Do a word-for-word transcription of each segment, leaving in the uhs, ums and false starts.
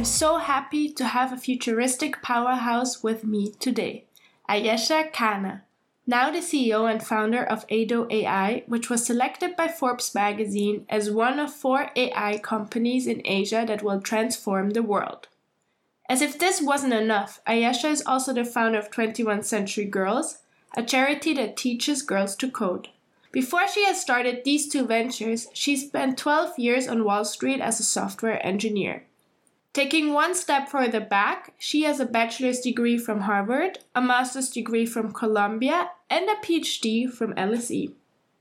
I'm so happy to have a futuristic powerhouse with me today, Ayesha Khanna, now the C E O and founder of Ado A I, which was selected by Forbes magazine as one of four A I companies in Asia that will transform the world. As if this wasn't enough, Ayesha is also the founder of twenty-first Century Girls, a charity that teaches girls to code. Before she has started these two ventures, she spent twelve years on Wall Street as a software engineer. Taking one step further back, she has a bachelor's degree from Harvard, a master's degree from Columbia, and a PhD from L S E.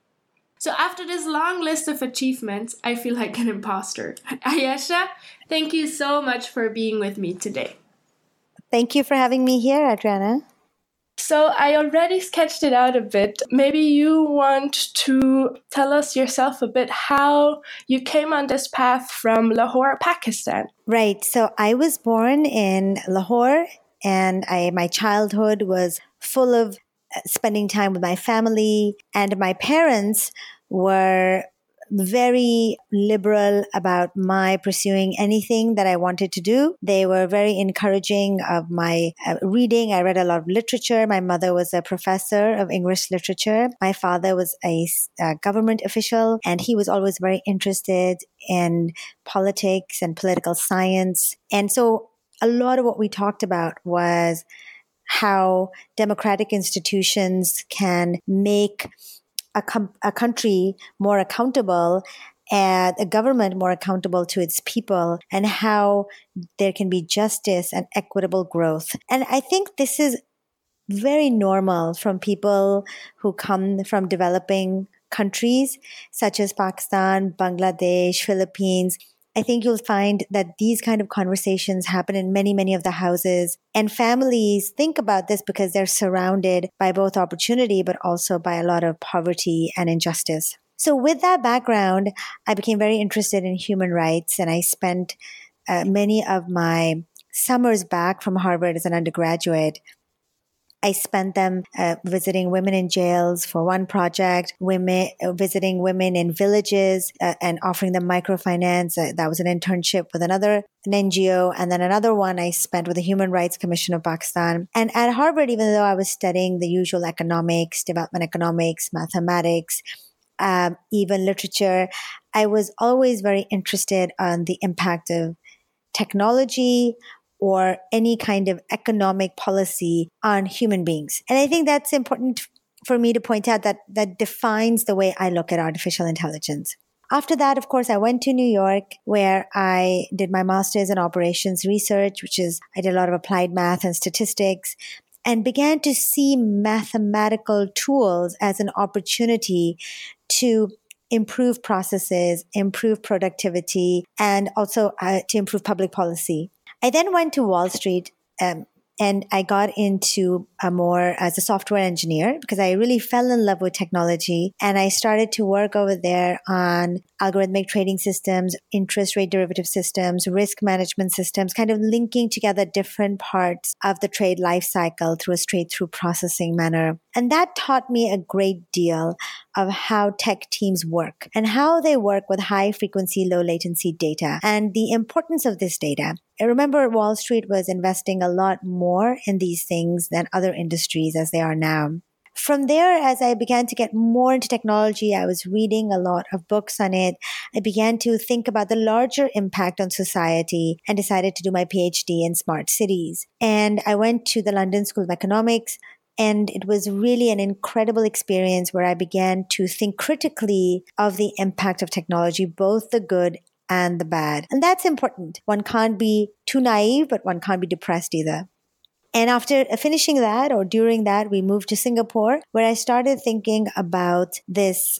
So after this long list of achievements, I feel like an imposter. Ayesha, thank you so much for being with me today. Thank you for having me here, Adriana. So I already sketched it out a bit. Maybe you want to tell us yourself a bit how you came on this path from Lahore, Pakistan. Right. So I was born in Lahore, and I, my childhood was full of spending time with my family, and my parents were very liberal about my pursuing anything that I wanted to do. They were very encouraging of my uh, reading. I read a lot of literature. My mother was a professor of English literature. My father was a, a government official, and he was always very interested in politics and political science. And so a lot of what we talked about was how democratic institutions can make A, com- a country more accountable and a government more accountable to its people, and how there can be justice and equitable growth. And I think this is very normal from people who come from developing countries such as Pakistan, Bangladesh, Philippines. I think you'll find that these kind of conversations happen in many, many of the houses. And families think about this because they're surrounded by both opportunity, but also by a lot of poverty and injustice. So with that background, I became very interested in human rights, and I spent uh, many of my summers back from Harvard as an undergraduate. I spent them uh, visiting women in jails for one project, women uh, visiting women in villages uh, and offering them microfinance. Uh, that was an internship with another an N G O, and then another one I spent with the Human Rights Commission of Pakistan. And at Harvard, even though I was studying the usual economics, development economics, mathematics, um, even literature, I was always very interested on the impact of technology or any kind of economic policy on human beings. And I think that's important for me to point out that that defines the way I look at artificial intelligence. After that, of course, I went to New York, where I did my master's in operations research, which is, I did a lot of applied math and statistics, and began to see mathematical tools as an opportunity to improve processes, improve productivity, and also uh, to improve public policy. I then went to Wall Street um, and I got into a more as a software engineer because I really fell in love with technology. And I started to work over there on algorithmic trading systems, interest rate derivative systems, risk management systems, kind of linking together different parts of the trade life cycle through a straight through processing manner. And that taught me a great deal of how tech teams work and how they work with high frequency, low latency data and the importance of this data. I remember Wall Street was investing a lot more in these things than other industries as they are now. From there, as I began to get more into technology, I was reading a lot of books on it. I began to think about the larger impact on society and decided to do my PhD in smart cities. And I went to the London School of Economics, and it was really an incredible experience where I began to think critically of the impact of technology, both the good and the bad. And that's important. One can't be too naive, but one can't be depressed either. And after finishing that, or during that, we moved to Singapore, where I started thinking about this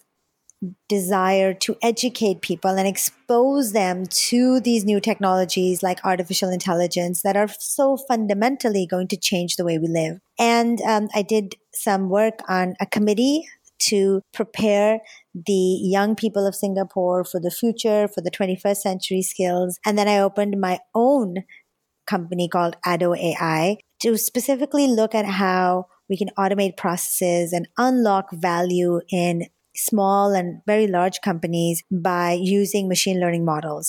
desire to educate people and expose them to these new technologies like artificial intelligence that are so fundamentally going to change the way we live. And um, I did some work on a committee to prepare the young people of Singapore for the future, for the twenty-first century skills. And then I opened my own company called Ado A I to specifically look at how we can automate processes and unlock value in small and very large companies by using machine learning models.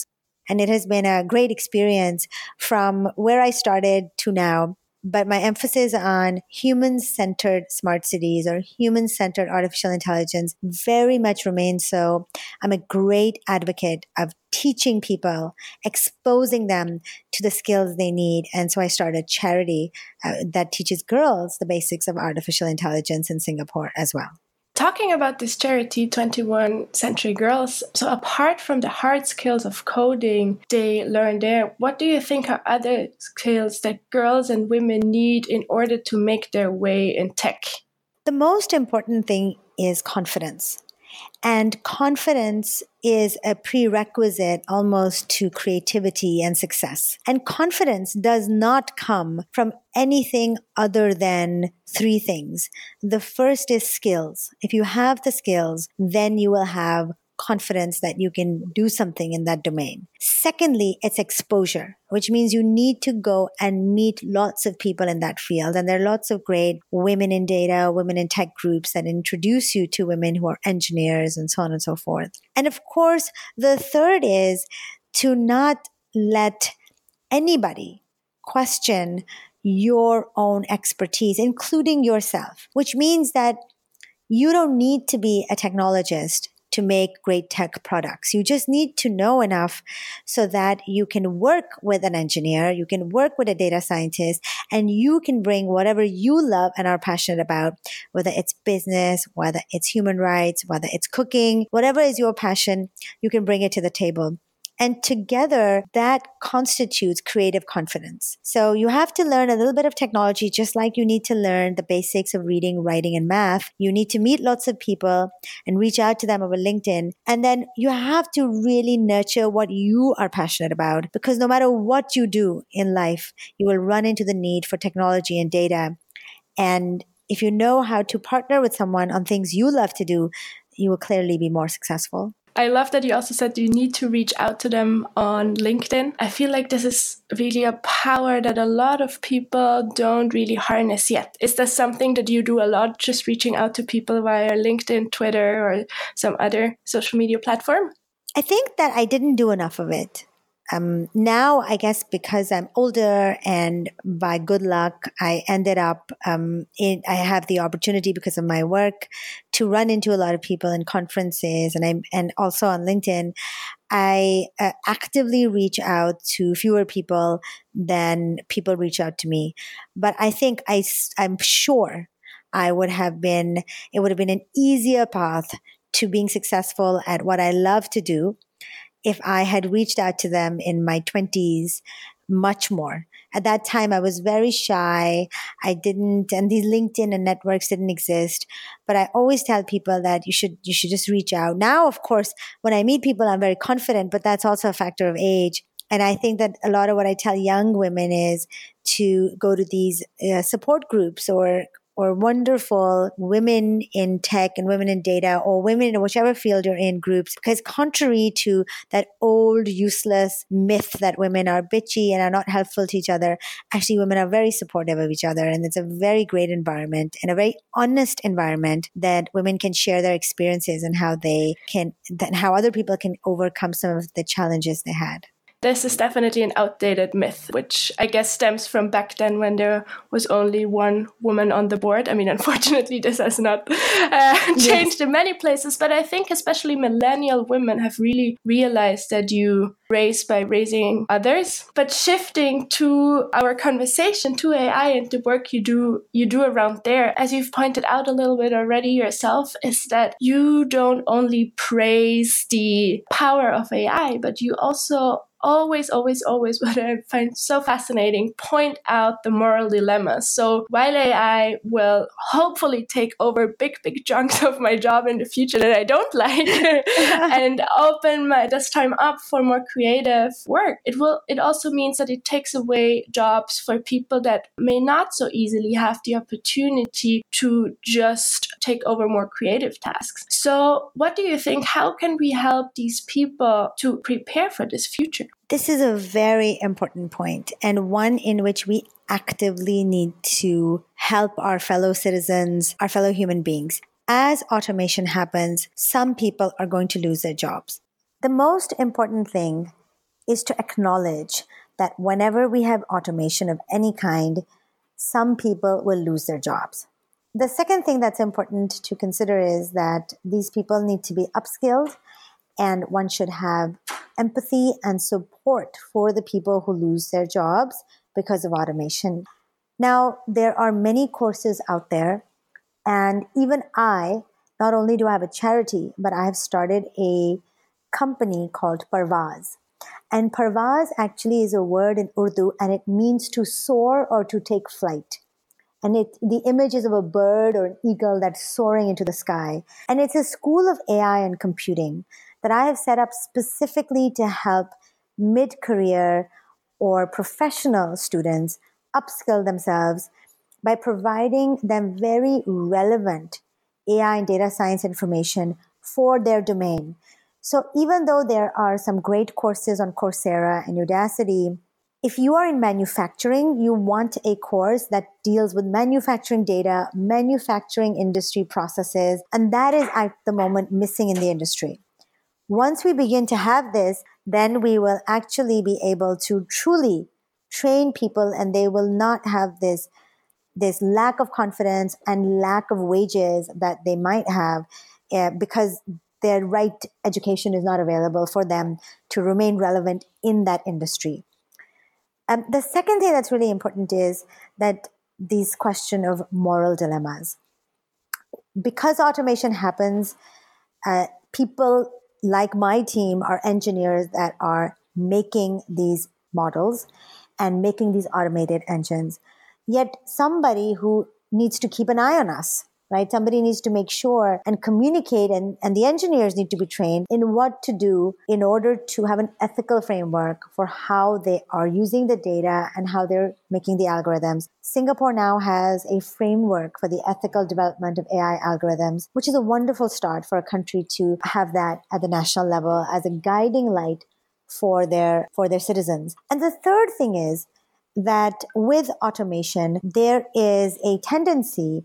And it has been a great experience from where I started to now. But my emphasis on human-centered smart cities or human-centered artificial intelligence very much remains so. I'm a great advocate of teaching people, exposing them to the skills they need. And so I started a charity uh, that teaches girls the basics of artificial intelligence in Singapore as well. Talking about this charity, twenty-first Century Girls, so apart from the hard skills of coding they learn there, what do you think are other skills that girls and women need in order to make their way in tech? The most important thing is confidence. And confidence is a prerequisite almost to creativity and success. And confidence does not come from anything other than three things. The first is skills. If you have the skills, then you will have confidence that you can do something in that domain. Secondly, it's exposure, which means you need to go and meet lots of people in that field. And there are lots of great women in data, women in tech groups that introduce you to women who are engineers and so on and so forth. And of course, the third is to not let anybody question your own expertise, including yourself, which means that you don't need to be a technologist to make great tech products. You just need to know enough so that you can work with an engineer, you can work with a data scientist, and you can bring whatever you love and are passionate about, whether it's business, whether it's human rights, whether it's cooking, whatever is your passion, you can bring it to the table. And together, that constitutes creative confidence. So you have to learn a little bit of technology, just like you need to learn the basics of reading, writing, and math. You need to meet lots of people and reach out to them over LinkedIn. And then you have to really nurture what you are passionate about, because no matter what you do in life, you will run into the need for technology and data. And if you know how to partner with someone on things you love to do, you will clearly be more successful. I love that you also said you need to reach out to them on LinkedIn. I feel like this is really a power that a lot of people don't really harness yet. Is that something that you do a lot, just reaching out to people via LinkedIn, Twitter, or some other social media platform? I think that I didn't do enough of it. Um, now, I guess because I'm older and by good luck, I ended up, um, in, I have the opportunity because of my work to run into a lot of people in conferences and I, and also on LinkedIn. I uh, actively reach out to fewer people than people reach out to me. But I think I, I'm sure I would have been, it would have been an easier path to being successful at what I love to do if I had reached out to them in my twenties much more. At that time, I was very shy. I didn't, and these LinkedIn and networks didn't exist. But I always tell people that you should, you should just reach out. Now, of course, when I meet people, I'm very confident, but that's also a factor of age. And I think that a lot of what I tell young women is to go to these uh, support groups or or wonderful women in tech and women in data or women in whichever field you're in groups. Because contrary to that old useless myth that women are bitchy and are not helpful to each other, actually women are very supportive of each other. And it's a very great environment and a very honest environment that women can share their experiences and how they can, and how other people can overcome some of the challenges they had. This is definitely an outdated myth, which I guess stems from back then when there was only one woman on the board. I mean, unfortunately, this has not uh, changed yes. in many places, but I think especially millennial women have really realized that you raise by raising others. But shifting to our conversation to A I and the work you do you do around there, as you've pointed out a little bit already yourself, is that you don't only praise the power of A I, but you also always, always, always, what I find so fascinating, point out the moral dilemma. So while A I will hopefully take over big, big chunks of my job in the future that I don't like and open my this time up for more creative work, it will. It also means that it takes away jobs for people that may not so easily have the opportunity to just take over more creative tasks. So what do you think? How can we help these people to prepare for this future? This is a very important point, and one in which we actively need to help our fellow citizens, our fellow human beings. As automation happens, some people are going to lose their jobs. The most important thing is to acknowledge that whenever we have automation of any kind, some people will lose their jobs. The second thing that's important to consider is that these people need to be upskilled, and one should have empathy and support for the people who lose their jobs because of automation. Now, there are many courses out there, and even I, not only do I have a charity, but I have started a company called Parvaz. And Parvaz actually is a word in Urdu, and it means to soar or to take flight. And it, the image is of a bird or an eagle that's soaring into the sky. And it's a school of A I and computing that I have set up specifically to help mid-career or professional students upskill themselves by providing them very relevant A I and data science information for their domain. So even though there are some great courses on Coursera and Udacity, if you are in manufacturing, you want a course that deals with manufacturing data, manufacturing industry processes, and that is at the moment missing in the industry. Once we begin to have this, then we will actually be able to truly train people, and they will not have this, this lack of confidence and lack of wages that they might have uh, because their right education is not available for them to remain relevant in that industry. Um, the second thing that's really important is that this question of moral dilemmas. Because automation happens, uh, people like my team are engineers that are making these models and making these automated engines. Yet somebody who needs to keep an eye on us, right? Somebody needs to make sure and communicate, and, and the engineers need to be trained in what to do in order to have an ethical framework for how they are using the data and how they're making the algorithms. Singapore now has a framework for the ethical development of A I algorithms, which is a wonderful start for a country to have that at the national level as a guiding light for their, for their citizens. And the third thing is that with automation, there is a tendency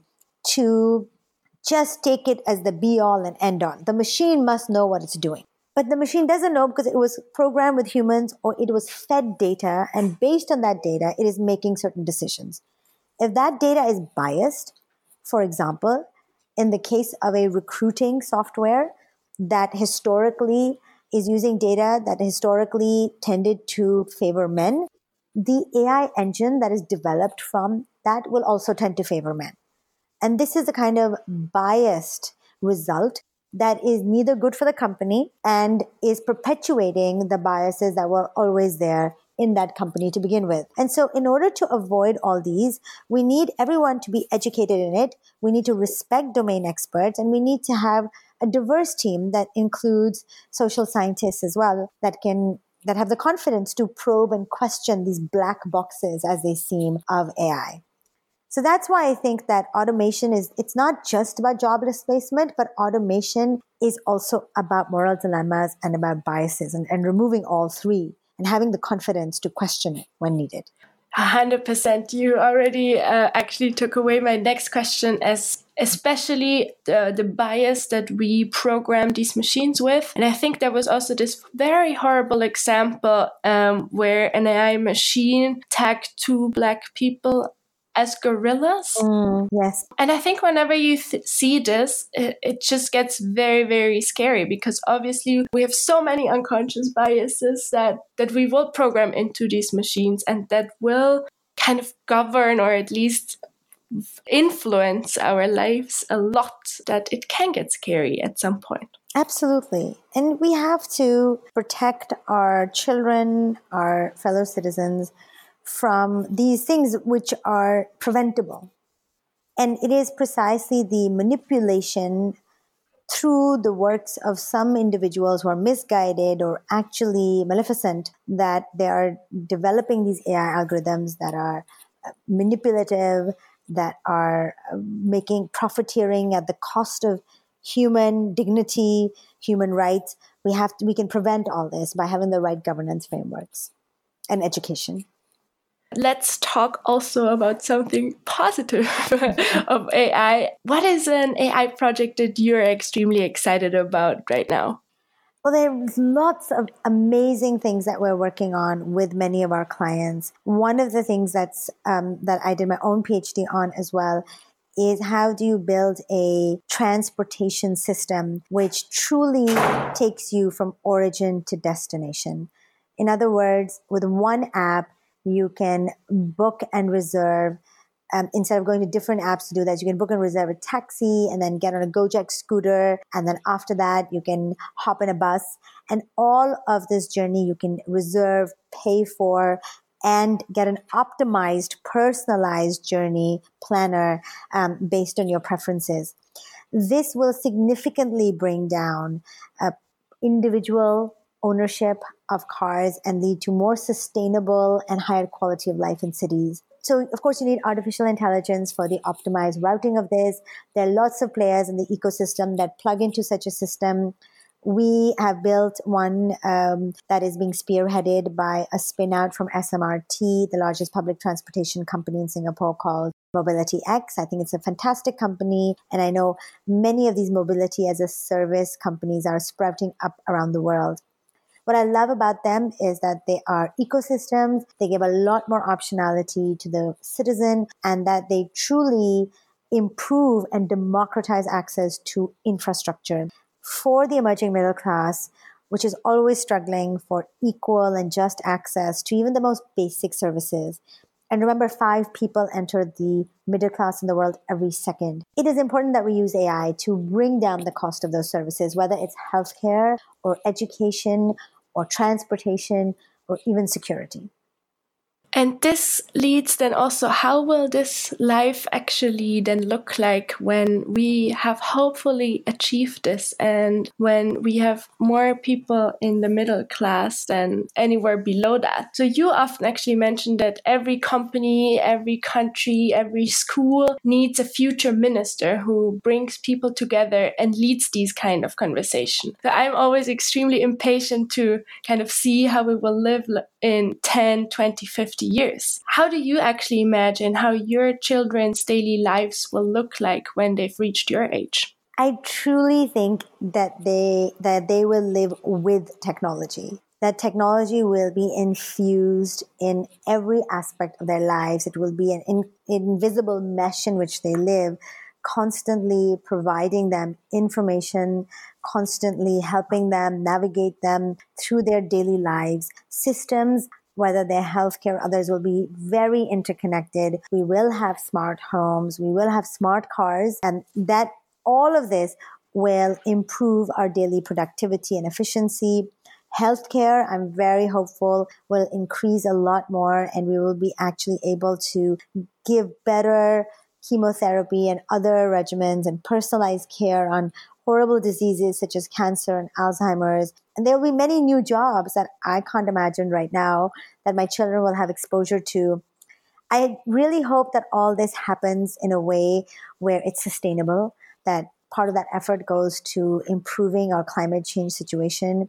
to just take it as the be all and end all. The machine must know what it's doing. But the machine doesn't know because it was programmed with humans, or it was fed data, and based on that data, it is making certain decisions. If that data is biased, for example, in the case of a recruiting software that historically is using data that historically tended to favor men, the A I engine that is developed from that will also tend to favor men. And this is a kind of biased result that is neither good for the company and is perpetuating the biases that were always there in that company to begin with. And so in order to avoid all these, we need everyone to be educated in it. We need to respect domain experts, and we need to have a diverse team that includes social scientists as well, that can that have the confidence to probe and question these black boxes, as they seem, of A I. So that's why I think that automation is, it's not just about job displacement, but automation is also about moral dilemmas and about biases, and, and removing all three and having the confidence to question it when needed. one hundred percent. You already uh, actually took away my next question, as especially the, the bias that we program these machines with. And I think there was also this very horrible example um, where an A I machine tagged two black people as gorillas. Mm, yes. And I think whenever you th- see this, it, it just gets very, very scary, because obviously we have so many unconscious biases that, that we will program into these machines, and that will kind of govern, or at least influence our lives a lot, that it can get scary at some point. Absolutely. And we have to protect our children, our fellow citizens, from these things which are preventable. And it is precisely the manipulation through the works of some individuals who are misguided or actually maleficent that they are developing these A I algorithms that are manipulative, that are making profiteering at the cost of human dignity, human rights. We have to, we can prevent all this by having the right governance frameworks and education. Let's talk also about something positive of A I. What is an A I project that you're extremely excited about right now? Well, there's lots of amazing things that we're working on with many of our clients. One of the things that's um, that I did my own PhD on as well is how do you build a transportation system which truly takes you from origin to destination. In other words, with one app, you can book and reserve. Um, instead of going to different apps to do that, you can book and reserve a taxi and then get on a Gojek scooter. And then after that, you can hop in a bus. And all of this journey you can reserve, pay for, and get an optimized, personalized journey planner um, based on your preferences. This will significantly bring down uh, individual ownership of cars and lead to more sustainable and higher quality of life in cities. So, of course, you need artificial intelligence for the optimized routing of this. There are lots of players in the ecosystem that plug into such a system. We have built one um, that is being spearheaded by a spin out from S M R T, the largest public transportation company in Singapore, called Mobility X. I think it's a fantastic company. And I know many of these mobility as a service companies are sprouting up around the world. What I love about them is that they are ecosystems. They give a lot more optionality to the citizen, and that they truly improve and democratize access to infrastructure. For the emerging middle class, which is always struggling for equal and just access to even the most basic services. And remember, five people enter the middle class in the world every second. It is important that we use A I to bring down the cost of those services, whether it's healthcare or education or transportation or even security. And this leads then also, how will this life actually then look like when we have hopefully achieved this, and when we have more people in the middle class than anywhere below that? So you often actually mention that every company, every country, every school needs a future minister who brings people together and leads these kind of conversations. So I'm always extremely impatient to kind of see how we will live in ten, twenty, fifty years. How do you actually imagine how your children's daily lives will look like when they've reached your age? I truly think that they that they will live with technology. That technology will be infused in every aspect of their lives. It will be an in, invisible mesh in which they live, constantly providing them information, constantly helping them navigate them through their daily lives. Systems, whether they're healthcare or others, will be very interconnected. We will have smart homes. We will have smart cars. And that all of this will improve our daily productivity and efficiency. Healthcare, I'm very hopeful, will increase a lot more, and we will be actually able to give better chemotherapy and other regimens and personalized care on horrible diseases such as cancer and Alzheimer's. And there will be many new jobs that I can't imagine right now that my children will have exposure to. I really hope that all this happens in a way where it's sustainable, that part of that effort goes to improving our climate change situation.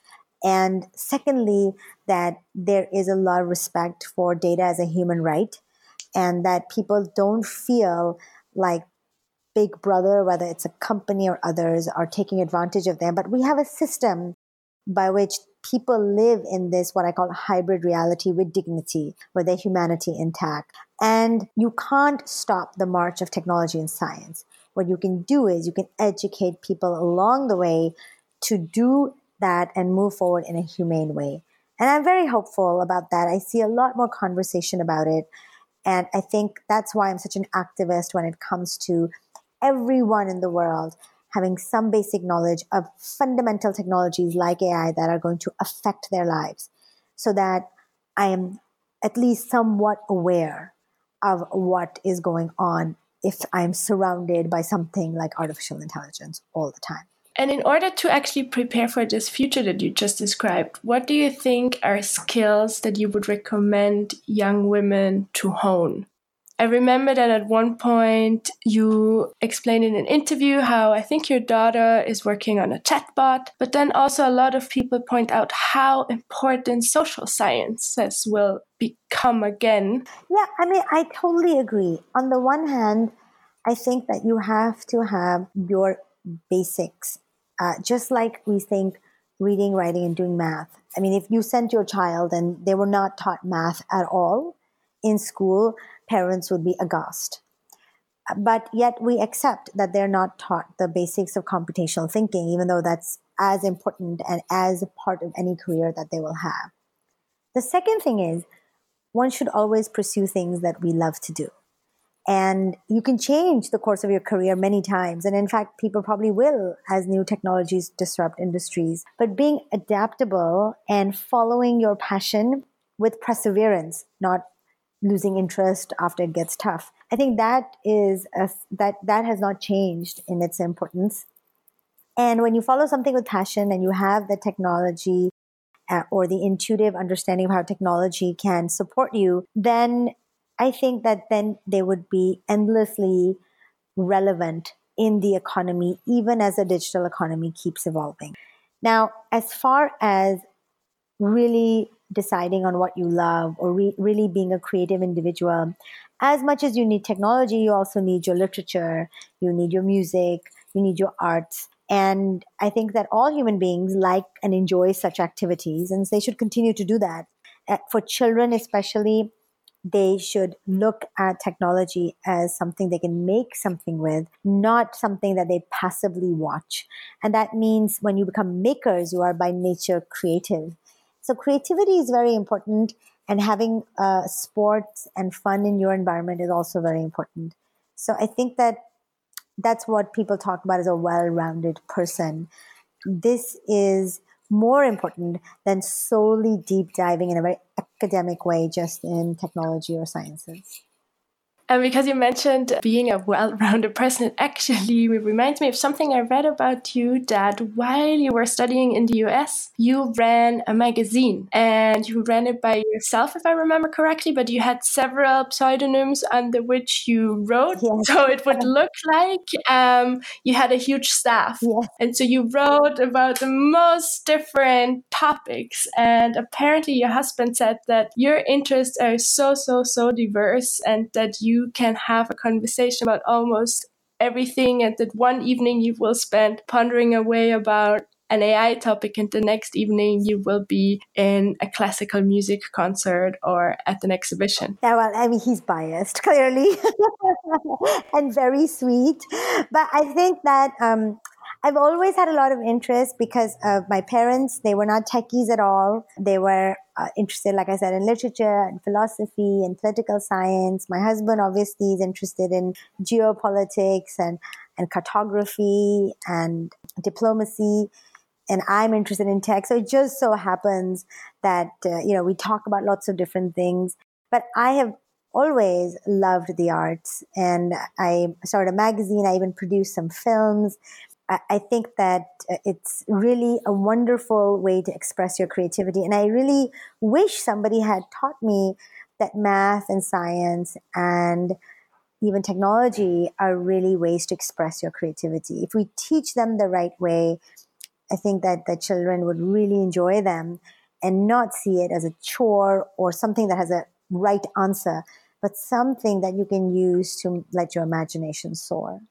And secondly, that there is a lot of respect for data as a human right, and that people don't feel like Big Brother, whether it's a company or others, are taking advantage of them. But we have a system by which people live in this, what I call hybrid reality, with dignity, with their humanity intact. And you can't stop the march of technology and science. What you can do is you can educate people along the way to do that and move forward in a humane way. And I'm very hopeful about that. I see a lot more conversation about it. And I think that's why I'm such an activist when it comes to everyone in the world having some basic knowledge of fundamental technologies like A I that are going to affect their lives, so that I am at least somewhat aware of what is going on if I'm surrounded by something like artificial intelligence all the time. And in order to actually prepare for this future that you just described, what do you think are skills that you would recommend young women to hone? I remember that at one point you explained in an interview how I think your daughter is working on a chatbot, but then also a lot of people point out how important social sciences will become again. Yeah, I mean, I totally agree. On the one hand, I think that you have to have your basics. Uh, just like we think reading, writing, and doing math. I mean, if you sent your child and they were not taught math at all in school, parents would be aghast. But yet we accept that they're not taught the basics of computational thinking, even though that's as important and as a part of any career that they will have. The second thing is, one should always pursue things that we love to do. And you can change the course of your career many times. And in fact, people probably will as new technologies disrupt industries. But being adaptable and following your passion with perseverance, not losing interest after it gets tough. I think that is a, that that has not changed in its importance. And when you follow something with passion and you have the technology uh, or the intuitive understanding of how technology can support you, then I think that then they would be endlessly relevant in the economy, even as the digital economy keeps evolving. Now, as far as really deciding on what you love or re- really being a creative individual, as much as you need technology, you also need your literature, you need your music, you need your arts. And I think that all human beings like and enjoy such activities, and they should continue to do that. Uh, for children especially, they should look at technology as something they can make something with, not something that they passively watch. And that means when you become makers, you are by nature creative. So creativity is very important, and having uh, sports and fun in your environment is also very important. So I think that that's what people talk about as a well-rounded person. This is more important than solely deep diving in a very academic way just in technology or sciences. And because you mentioned being a well-rounded person, it actually reminds me of something I read about you, that while you were studying in the U S, you ran a magazine, and you ran it by yourself, if I remember correctly, but you had several pseudonyms under which you wrote. Yes. So it would look like um, you had a huge staff. Yes. And so you wrote about the most different topics. And apparently your husband said that your interests are so, so, so diverse, and that you can have a conversation about almost everything, and that one evening you will spend pondering away about an A I topic, and the next evening you will be in a classical music concert or at an exhibition. Yeah, well, I mean, he's biased, clearly, and very sweet. But I think that um, I've always had a lot of interest because of my parents. They were not techies at all. They were uh, interested, like I said, in literature and philosophy and political science. My husband obviously is interested in geopolitics and, and cartography and diplomacy. And I'm interested in tech. So it just so happens that, uh, you know, we talk about lots of different things. But I have always loved the arts. And I started a magazine. I even produced some films. I think that it's really a wonderful way to express your creativity. And I really wish somebody had taught me that math and science and even technology are really ways to express your creativity. If we teach them the right way, I think that the children would really enjoy them and not see it as a chore or something that has a right answer, but something that you can use to let your imagination soar.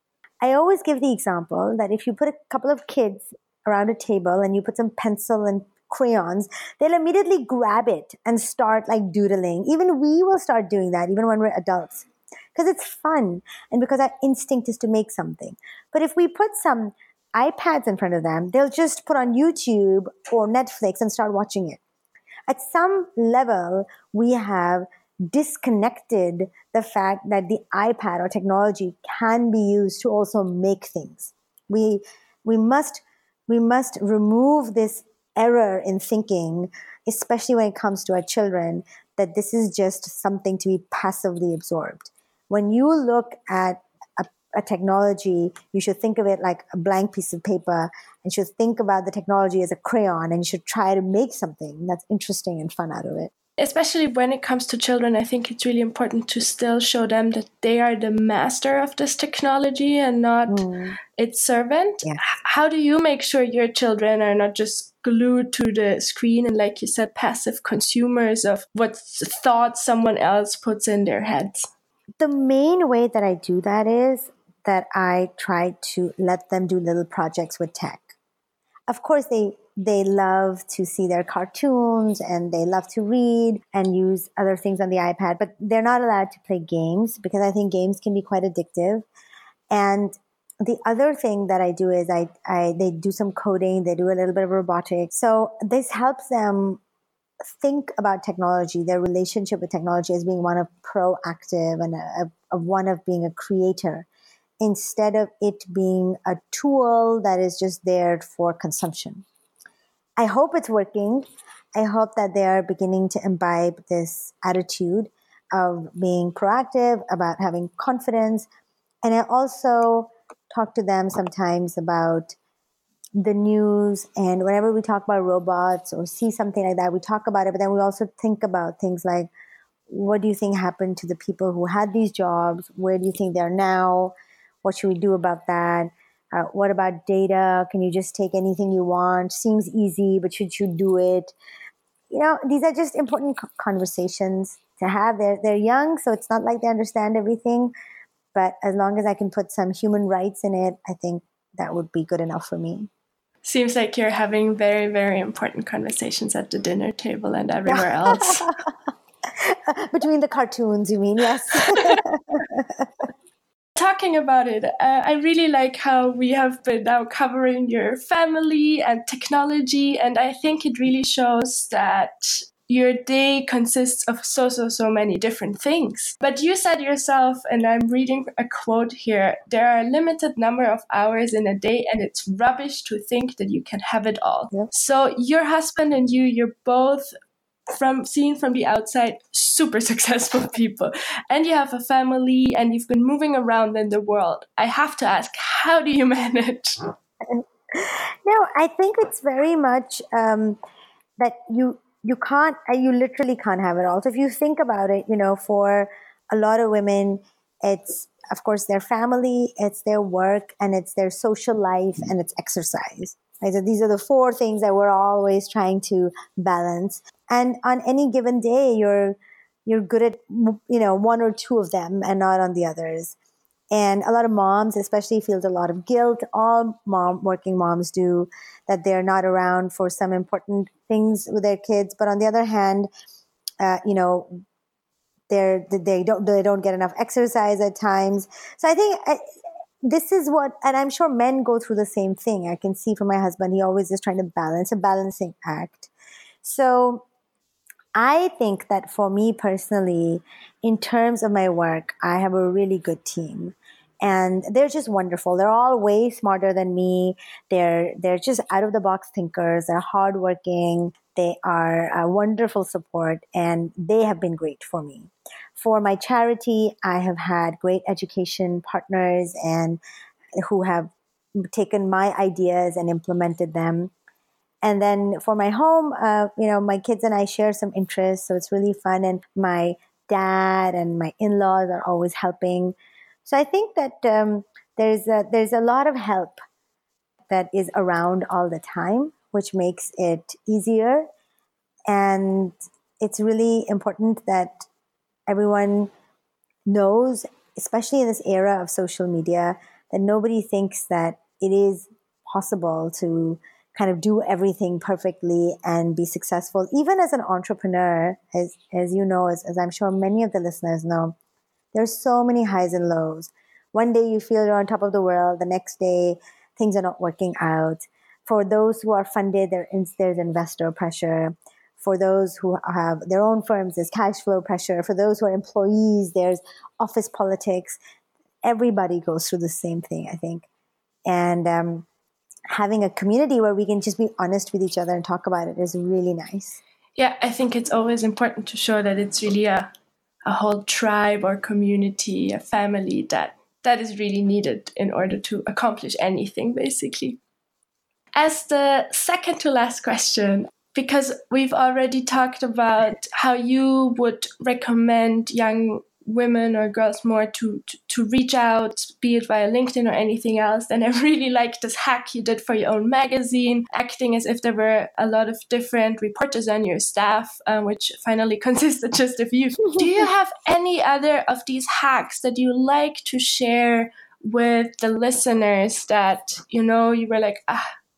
I always give the example that if you put a couple of kids around a table and you put some pencil and crayons, they'll immediately grab it and start like doodling. Even we will start doing that, even when we're adults, because it's fun and because our instinct is to make something. But if we put some iPads in front of them, they'll just put on YouTube or Netflix and start watching it. At some level, we have disconnected the fact that the iPad or technology can be used to also make things. We we must we must remove this error in thinking, especially when it comes to our children, that this is just something to be passively absorbed. When you look at a, a technology, you should think of it like a blank piece of paper, and should think about the technology as a crayon, and you should try to make something that's interesting and fun out of it. Especially when it comes to children, I think it's really important to still show them that they are the master of this technology and not mm. its servant. Yeah. How do you make sure your children are not just glued to the screen and, like you said, passive consumers of what thoughts someone else puts in their heads? The main way that I do that is that I try to let them do little projects with tech. of course, they they love to see their cartoons and they love to read and use other things on the iPad, but they're not allowed to play games because I think games can be quite addictive. And the other thing that I do is I, I they do some coding, they do a little bit of robotics. So this helps them think about technology, their relationship with technology as being one of proactive and a, a, one of being a creator, instead of it being a tool that is just there for consumption. I hope it's working. I hope that they are beginning to imbibe this attitude of being proactive, about having confidence. And I also talk to them sometimes about the news, and whenever we talk about robots or see something like that, we talk about it, but then we also think about things like, what do you think happened to the people who had these jobs? Where do you think they're now? What should we do about that? Uh, what about data? Can you just take anything you want? Seems easy, but should you do it? You know, these are just important conversations to have. They're, they're young, so it's not like they understand everything. But as long as I can put some human rights in it, I think that would be good enough for me. Seems like you're having very, very important conversations at the dinner table and everywhere else. Between the cartoons, you mean? Yes. Talking about it, uh, I really like how we have been now covering your family and technology, and I think it really shows that your day consists of so, so, so many different things. But you said yourself, and I'm reading a quote here, there are a limited number of hours in a day, and it's rubbish to think that you can have it all. Yep. So your husband and you, you're both, from seen from the outside, super successful people. And you have a family, and you've been moving around in the world. I have to ask, how do you manage? No, I think it's very much um, that you... You can't, you literally can't have it all. So if you think about it, you know, for a lot of women, it's, of course, their family, it's their work, and it's their social life, and it's exercise. Right? So these are the four things that we're always trying to balance. And on any given day, you're you're good at, you know, one or two of them and not on the others. And a lot of moms especially feel a lot of guilt. All mom working moms do, that they're not around for some important things with their kids. But on the other hand, uh, you know, they're, they don't they don't get enough exercise at times. So I think I, this is what, and I'm sure men go through the same thing. I can see from my husband, he always is trying to balance, a balancing act. So I think that for me personally, in terms of my work, I have a really good team. And they're just wonderful. They're all way smarter than me. They're they're just out-of-the-box thinkers. They're hardworking. They are a wonderful support, and they have been great for me. For my charity, I have had great education partners and who have taken my ideas and implemented them. And then for my home, uh, you know, my kids and I share some interests, so it's really fun. And my dad and my in-laws are always helping. So I think that um, there's a, there's a lot of help that is around all the time, which makes it easier. And it's really important that everyone knows, especially in this era of social media, that nobody thinks that it is possible to kind of do everything perfectly and be successful. Even as an entrepreneur, as as you know, as, as I'm sure many of the listeners know, there's so many highs and lows. One day you feel you're on top of the world. The next day, things are not working out. For those who are funded, there is, there's investor pressure. For those who have their own firms, there's cash flow pressure. For those who are employees, there's office politics. Everybody goes through the same thing, I think. And um, having a community where we can just be honest with each other and talk about it is really nice. Yeah, I think it's always important to show that it's really a, a whole tribe or community, a family that, that is really needed in order to accomplish anything, basically. As the second to last question, because we've already talked about how you would recommend young women or girls more to, to, to reach out, be it via LinkedIn or anything else. And I really like this hack you did for your own magazine, acting as if there were a lot of different reporters on your staff, um, which finally consisted just of you. Do you have any other of these hacks that you like to share with the listeners that, you know, you were like, ah,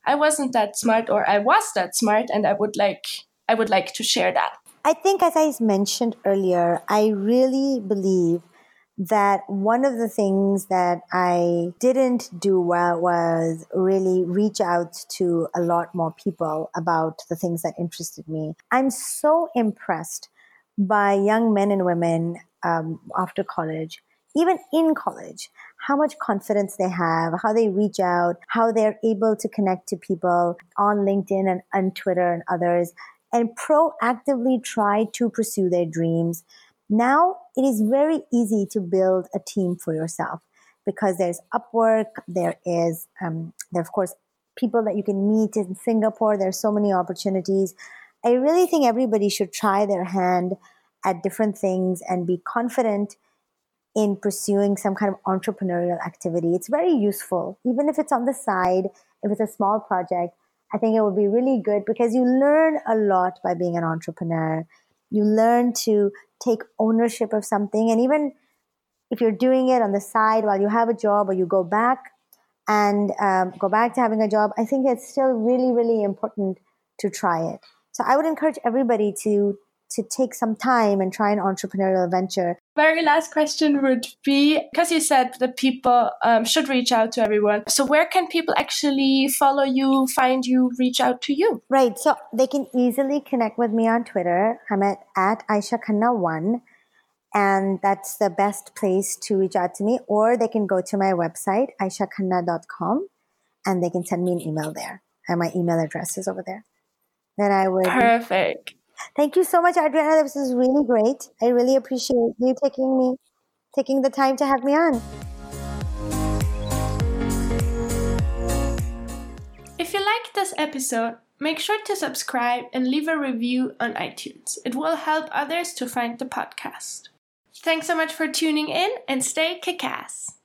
I wasn't that smart, or I was that smart, and I would like I would like to share that. I think, as I mentioned earlier, I really believe that one of the things that I didn't do well was really reach out to a lot more people about the things that interested me. I'm so impressed by young men and women um, after college, even in college, how much confidence they have, how they reach out, how they're able to connect to people on LinkedIn and on Twitter and others, and proactively try to pursue their dreams. Now it is very easy to build a team for yourself because there's Upwork, there is, um, there are of course people that you can meet in Singapore. There's so many opportunities. I really think everybody should try their hand at different things and be confident in pursuing some kind of entrepreneurial activity. It's very useful, even if it's on the side, if it's a small project. I think it would be really good because you learn a lot by being an entrepreneur. You learn to take ownership of something. And even if you're doing it on the side while you have a job, or you go back and um, go back to having a job, I think it's still really, really important to try it. So I would encourage everybody to to take some time and try an entrepreneurial venture. Very last question would be, because you said that people um, should reach out to everyone. So where can people actually follow you, find you, reach out to you? Right. So they can easily connect with me on Twitter. I'm at, at Aisha Khanna one. And that's the best place to reach out to me. Or they can go to my website, aisha khanna dot com, and they can send me an email there. And my email address is over there. Then I would... Perfect. Thank you so much, Adriana. This is really great. I really appreciate you taking me, taking the time to have me on. If you liked this episode, make sure to subscribe and leave a review on iTunes. It will help others to find the podcast. Thanks so much for tuning in, and stay kick-ass.